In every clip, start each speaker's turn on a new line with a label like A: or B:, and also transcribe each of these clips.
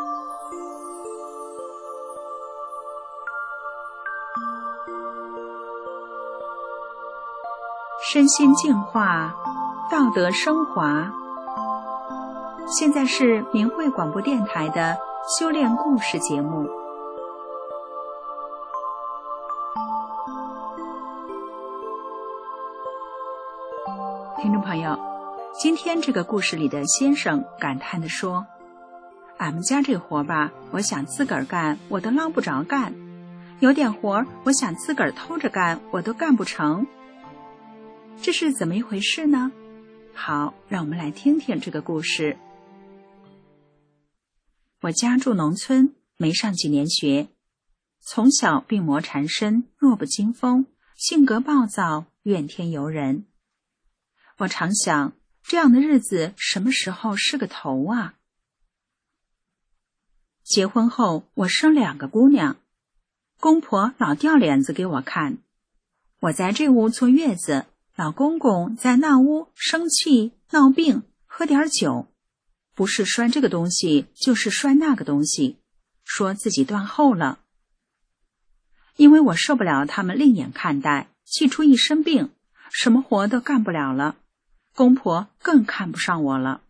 A: 身心净化，道德升华。现在是明慧广播电台的修炼故事节目。听众朋友，今天这个故事里的先生感叹地说，俺们家这活吧，我想自个儿干，我都捞不着干；有点活，我想自个儿偷着干，我都干不成。这是怎么一回事呢？好，让我们来听听这个故事。我家住农村，没上几年学，从小病魔缠身，弱不禁风，性格暴躁，怨天尤人。我常想，这样的日子什么时候是个头啊？结婚后，我生2个姑娘，公婆老掉脸子给我看。我在这屋坐月子，老公公在那屋生气闹病，喝点酒，不是拴这个东西就是拴那个东西，说自己断后了。因为我受不了他们另眼看待，气出一身病，什么活都干不了了，公婆更看不上我了。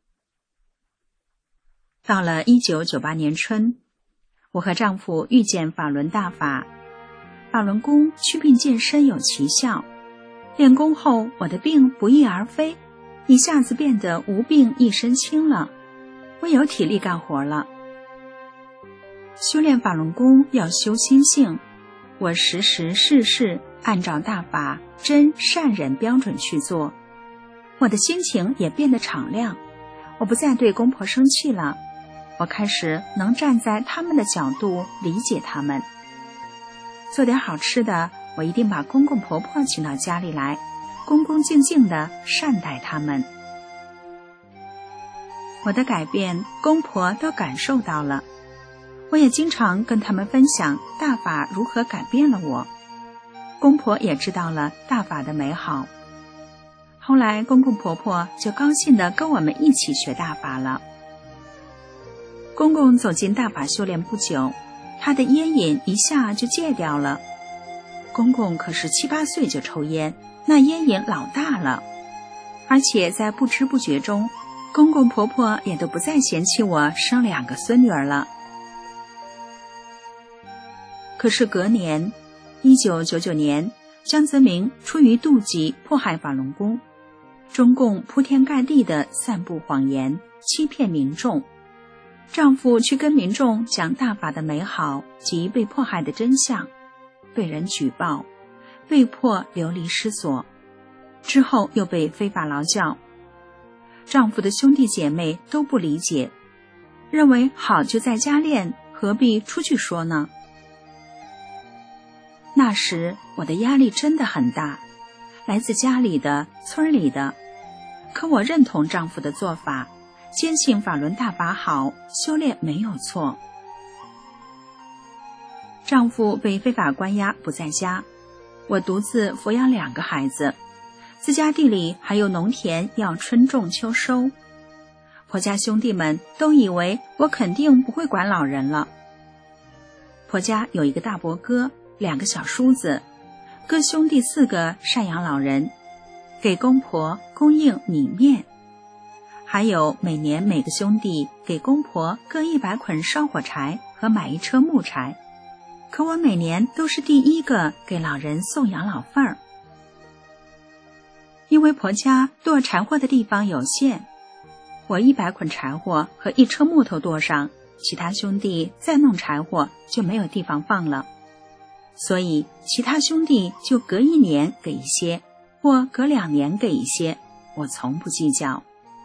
A: 到了1998年春，我和丈夫遇见法轮大法，法轮功祛病健身有奇效，练功后我的病不翼而飞，一下子变得无病一身轻了，我有体力干活了。修炼法轮功要修心性，我时时事事按照大法真善忍标准去做，我的心情也变得敞亮，我不再对公婆生气了，我开始能站在他们的角度理解他们。做点好吃的，我一定把公公婆婆请到家里来，恭恭敬敬地善待他们。我的改变，公婆都感受到了，我也经常跟他们分享大法如何改变了我，公婆也知道了大法的美好。后来公公婆婆就高兴地跟我们一起学大法了。公公走进大法修炼不久，他的烟瘾一下就戒掉了。公公可是7、8岁就抽烟，那烟瘾老大了，而且在不知不觉中，公公婆婆也都不再嫌弃我生2个孙女儿了。可是隔年1999年，江泽民出于妒忌迫害法轮功，中共铺天盖地地散布谎言，欺骗民众。丈夫去跟民众讲大法的美好及被迫害的真相，被人举报，被迫流离失所，之后又被非法劳教。丈夫的兄弟姐妹都不理解，认为好就在家练，何必出去说呢？那时我的压力真的很大，来自家里的、村里的，可我认同丈夫的做法，坚信法轮大法好，修炼没有错。丈夫被非法关押不在家，我独自抚养2个孩子，自家地里还有农田要春种秋收，婆家兄弟们都以为我肯定不会管老人了。婆家有一个大伯哥，2个小叔子，哥兄弟4个赡养老人，给公婆供应米面，还有每年每个兄弟给公婆各100捆烧火柴和买1车木柴，可我每年都是第1个给老人送养老饭儿。因为婆家剁柴火的地方有限，我100捆柴火和1车木头剁上，其他兄弟再弄柴火就没有地方放了，所以其他兄弟就隔1年给一些，或隔2年给一些，我从不计较。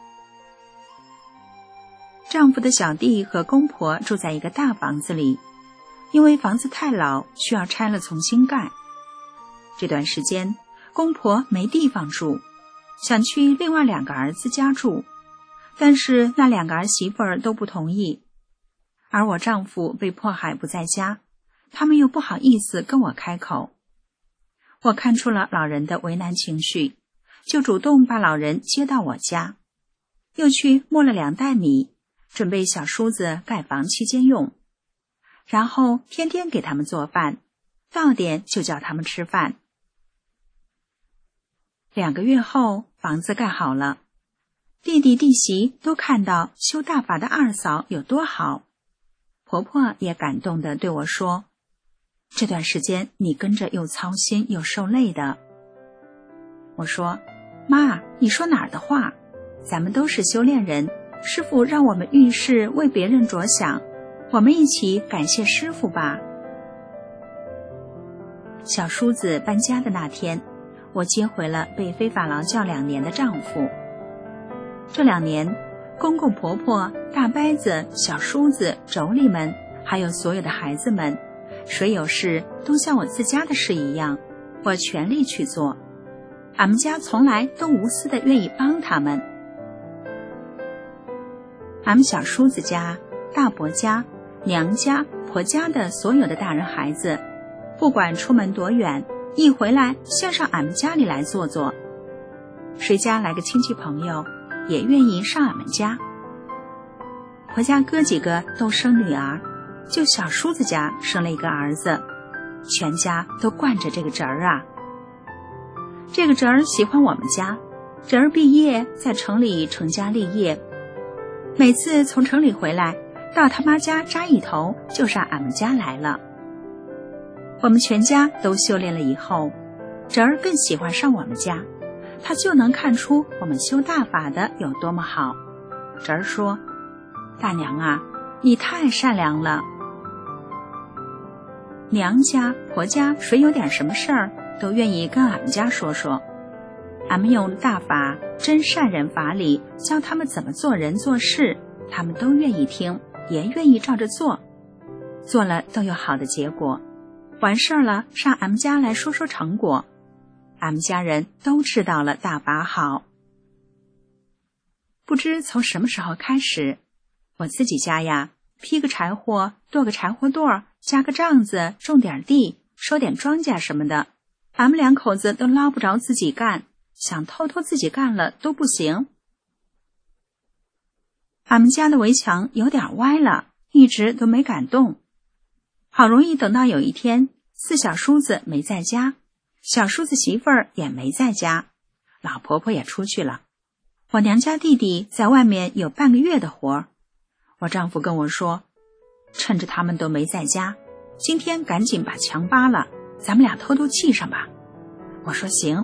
A: 丈夫的小弟和公婆住在一个大房子里，因为房子太老，需要拆了重新盖。这段时间，公婆没地方住，想去另外2个儿子家住，但是那2个儿媳妇儿都不同意。而我丈夫被迫害不在家，他们又不好意思跟我开口。我看出了老人的为难情绪，就主动把老人接到我家，又去摸了2袋米， 准备小叔子盖房期间用，然后天天给他们做饭，到点就叫他们吃饭。2个月后，房子盖好了，弟弟弟媳都看到修大法的二嫂有多好，婆婆也感动地对我说，这段时间你跟着又操心又受累的。我说，妈，你说哪儿的话？咱们都是修炼人，师父让我们遇事为别人着想，我们一起感谢师父吧。小叔子搬家的那天，我接回了被非法劳教2年的丈夫。这2年，公公婆婆、大伯子、小叔子、妯娌们，还有所有的孩子们，谁有事都像我自家的事一样，我全力去做。俺们家从来都无私的愿意帮他们。俺们小叔子家、大伯家、娘家、婆家的所有的大人孩子，不管出门多远，一回来先上俺们家里来坐坐。谁家来个亲戚朋友，也愿意上俺们家。婆家哥几个都生女儿，就小叔子家生了一个儿子，全家都惯着这个侄儿啊。这个侄儿喜欢我们家，侄儿毕业在城里成家立业，每次从城里回来，到他妈家扎一头就上俺们家来了。我们全家都修炼了以后，侄儿更喜欢上我们家，他就能看出我们修大法的有多么好。侄儿说，大娘啊，你太善良了。娘家婆家谁有点什么事儿，都愿意跟俺们家说说。俺们用大法真善人法理教他们怎么做人做事，他们都愿意听，也愿意照着做，做了都有好的结果。完事儿了，上俺们家来说说成果，俺们家人都知道了大法好。不知从什么时候开始，我自己家呀，劈个柴火，剁个柴火垛，加个帐子，种点地，收点庄稼什么的，俺们2口子都捞不着自己干，想偷偷自己干了都不行。俺们家的围墙有点歪了，一直都没敢动。好容易等到有一天，四小叔子没在家，小叔子媳妇儿也没在家，老婆婆也出去了，我娘家弟弟在外面有半个月的活。我丈夫跟我说，趁着他们都没在家，今天赶紧把墙扒了，咱们俩偷偷砌上吧。我说行。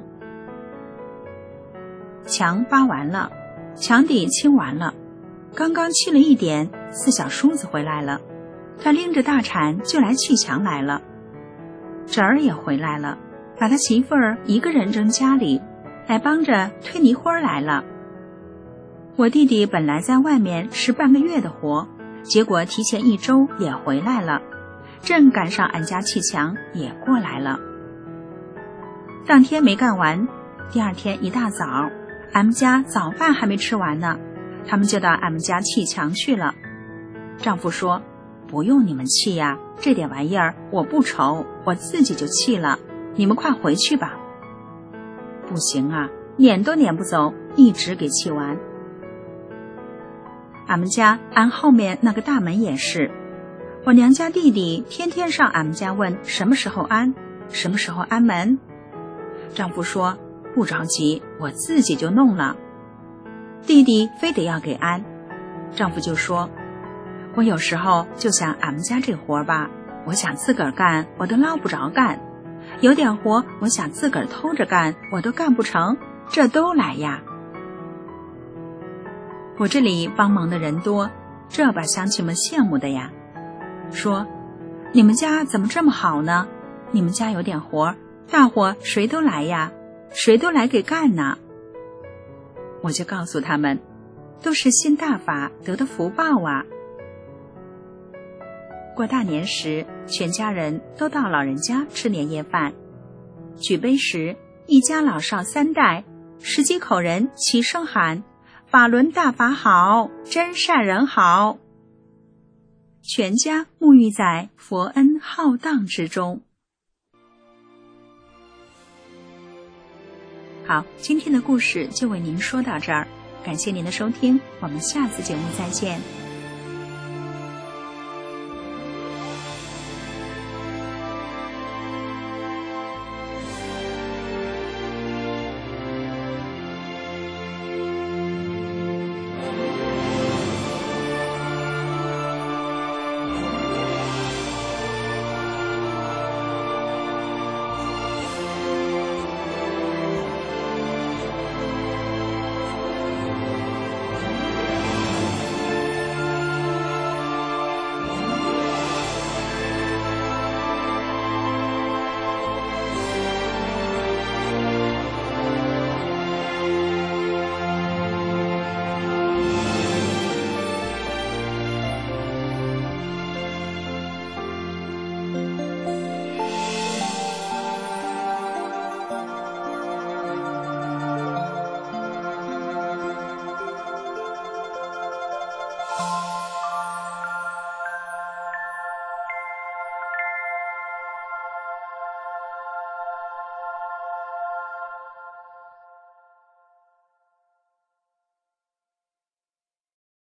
A: 墙扒完了，墙底清完了，刚刚砌了一点，四小叔子回来了，他拎着大铲就来砌墙来了。侄儿也回来了，把他媳妇儿一个人扔家里，来帮着推泥花来了。我弟弟本来在外面是半个月的活，结果提前1周也回来了，正赶上俺家砌墙也过来了。当天没干完，第2天一大早，俺们家早饭还没吃完呢，他们就到俺们家砌墙去了。丈夫说，不用你们砌呀，这点玩意儿我不愁，我自己就砌了，你们快回去吧。不行啊，撵都撵不走，一直给砌完。俺们家安后面那个大门也是，我娘家弟弟天天上俺们家问什么时候安，什么时候安门。丈夫说，不着急，我自己就弄了。弟弟非得要给安，丈夫就说，我有时候就想俺们家这活吧，我想自个儿干，我都捞不着干，有点活我想自个儿偷着干，我都干不成，这都来呀。我这里帮忙的人多，这把乡亲们羡慕的呀，说，你们家怎么这么好呢？你们家有点活，大伙谁都来呀，谁都来给干呢。我就告诉他们，都是信大法得的福报啊。过大年时，全家人都到老人家吃年夜饭，举杯时，一家老少3代10几口人齐声喊，法轮大法好，真善人好。全家沐浴在佛恩浩荡之中。好，今天的故事就为您说到这儿，感谢您的收听，我们下次节目再见。